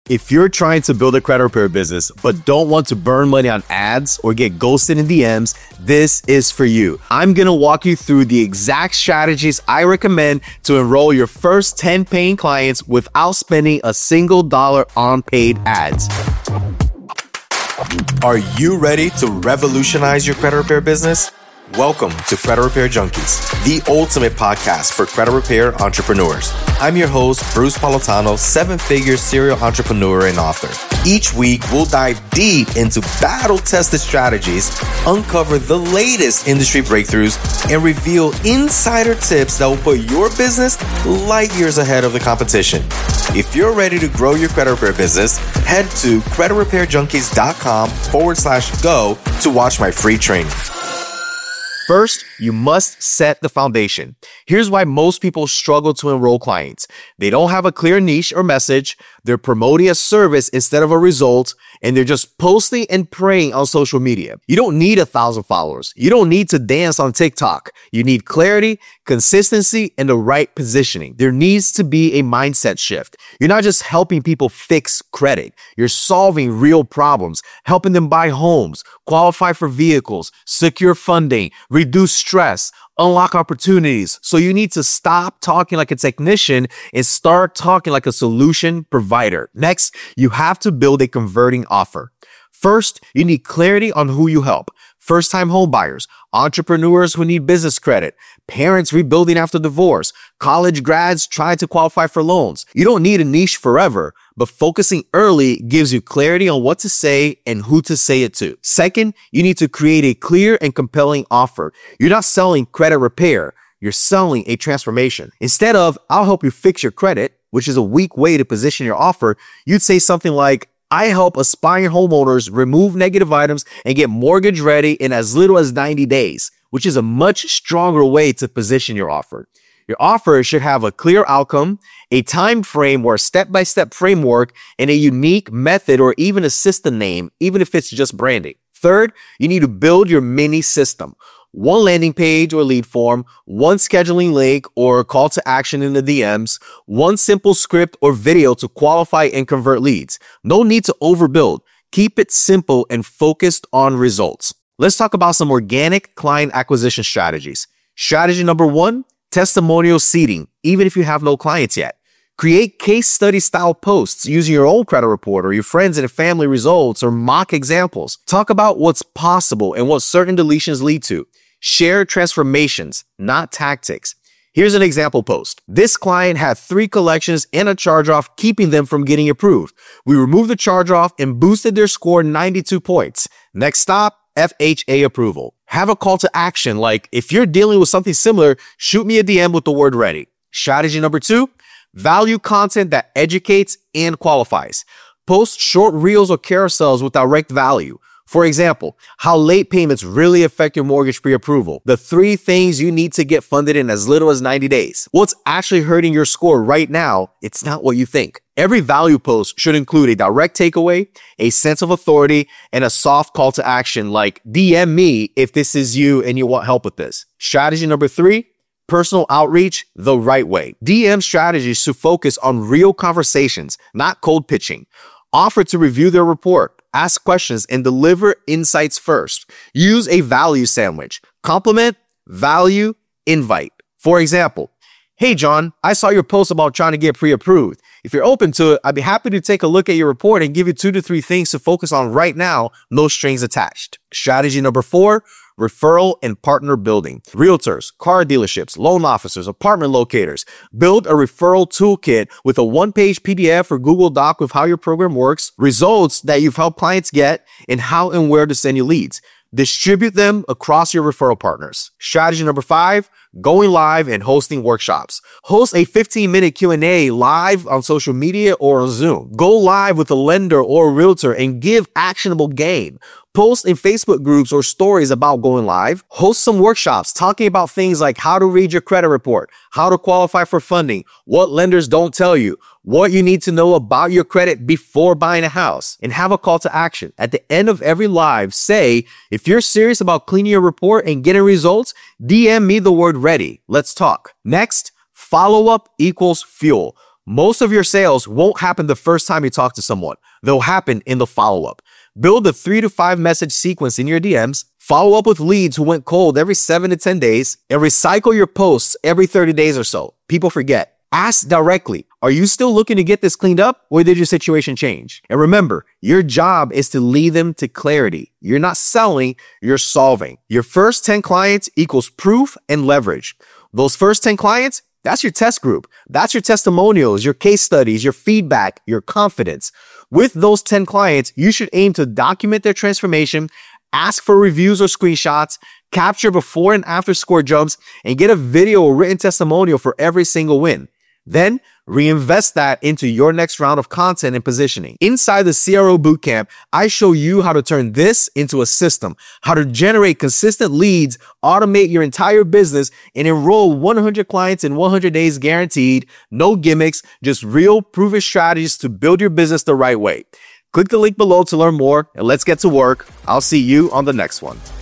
If you're trying to build a credit repair business but don't want to burn money on ads or get ghosted in DMs, this is for you. I'm gonna walk you through the exact strategies I recommend to enroll your first 10 paying clients without spending a single dollar on paid ads. Are you ready to revolutionize your credit repair business? Welcome to Credit Repair Junkies, the ultimate podcast for credit repair entrepreneurs. I'm your host, Bruce Politano, 7-figure serial entrepreneur and author. Each week, we'll dive deep into battle-tested strategies, uncover the latest industry breakthroughs, and reveal insider tips that will put your business light years ahead of the competition. If you're ready to grow your credit repair business, head to creditrepairjunkies.com/go to watch my free training. First, you must set the foundation. Here's why most people struggle to enroll clients. They don't have a clear niche or message, they're promoting a service instead of a result, and they're just posting and praying on social media. You don't need 1,000 followers. You don't need to dance on TikTok. You need clarity, consistency, and the right positioning. There needs to be a mindset shift. You're not just helping people fix credit. You're solving real problems, helping them buy homes, qualify for vehicles, secure funding, reduce stress, unlock opportunities. So you need to stop talking like a technician and start talking like a solution provider. Next, you have to build a converting offer. First, you need clarity on who you help. First-time home buyers, entrepreneurs who need business credit, parents rebuilding after divorce, college grads trying to qualify for loans. You don't need a niche forever, but focusing early gives you clarity on what to say and who to say it to. Second, you need to create a clear and compelling offer. You're not selling credit repair. You're selling a transformation. Instead of, I'll help you fix your credit, which is a weak way to position your offer, you'd say something like, I help aspiring homeowners remove negative items and get mortgage ready in as little as 90 days, which is a much stronger way to position your offer. Your offer should have a clear outcome, a time frame or a step-by-step framework, and a unique method or even a system name, even if it's just branding. Third, you need to build your mini system. One landing page or lead form, one scheduling link or call to action in the DMs, one simple script or video to qualify and convert leads. No need to overbuild. Keep it simple and focused on results. Let's talk about some organic client acquisition strategies. Strategy number 1, testimonial seeding, even if you have no clients yet. Create case study style posts using your own credit report or your friends and family results or mock examples. Talk about what's possible and what certain deletions lead to. Share transformations, not tactics. Here's an example post. This client had 3 collections and a charge-off, keeping them from getting approved. We removed the charge-off and boosted their score 92 points. Next stop, FHA approval. Have a call to action like, if you're dealing with something similar, shoot me a DM with the word ready. Strategy number 2, value content that educates and qualifies. Post short reels or carousels with direct value. For example, how late payments really affect your mortgage pre-approval. The 3 things you need to get funded in as little as 90 days. What's actually hurting your score right now, it's not what you think. Every value post should include a direct takeaway, a sense of authority, and a soft call to action like DM me if this is you and you want help with this. Strategy number 3, personal outreach the right way. DM strategies should focus on real conversations, not cold pitching. Offer to review their report. Ask questions and deliver insights first. Use a value sandwich. Compliment, value, invite. For example, hey John, I saw your post about trying to get pre-approved. If you're open to it, I'd be happy to take a look at your report and give you 2 to 3 things to focus on right now, no strings attached. Strategy number 4, referral and partner building. Realtors, car dealerships, loan officers, apartment locators. Build a referral toolkit with a 1-page PDF or Google Doc with how your program works, results that you've helped clients get, and how and where to send you leads. Distribute them across your referral partners. Strategy number 5, going live and hosting workshops. Host a 15-minute Q&A live on social media or on Zoom. Go live with a lender or a realtor and give actionable game. Post in Facebook groups or stories about going live. Host some workshops talking about things like how to read your credit report, how to qualify for funding, what lenders don't tell you, what you need to know about your credit before buying a house, and have a call to action. At the end of every live, say, if you're serious about cleaning your report and getting results, DM me the word ready. Let's talk. Next, follow-up equals fuel. Most of your sales won't happen the first time you talk to someone. They'll happen in the follow-up. Build a 3 to 5 message sequence in your DMs, follow up with leads who went cold every 7 to 10 days, and recycle your posts every 30 days or so. People forget. Ask directly, are you still looking to get this cleaned up, or did your situation change? And remember, your job is to lead them to clarity. You're not selling, you're solving. Your first 10 clients equals proof and leverage. Those first 10 clients, that's your test group. That's your testimonials, your case studies, your feedback, your confidence. With those 10 clients, you should aim to document their transformation, ask for reviews or screenshots, capture before and after score jumps, and get a video or written testimonial for every single win. Then reinvest that into your next round of content and positioning. Inside the CRO Bootcamp, I show you how to turn this into a system, how to generate consistent leads, automate your entire business, and enroll 100 clients in 100 days guaranteed. No gimmicks, just real proven strategies to build your business the right way. Click the link below to learn more, and let's get to work. I'll see you on the next one.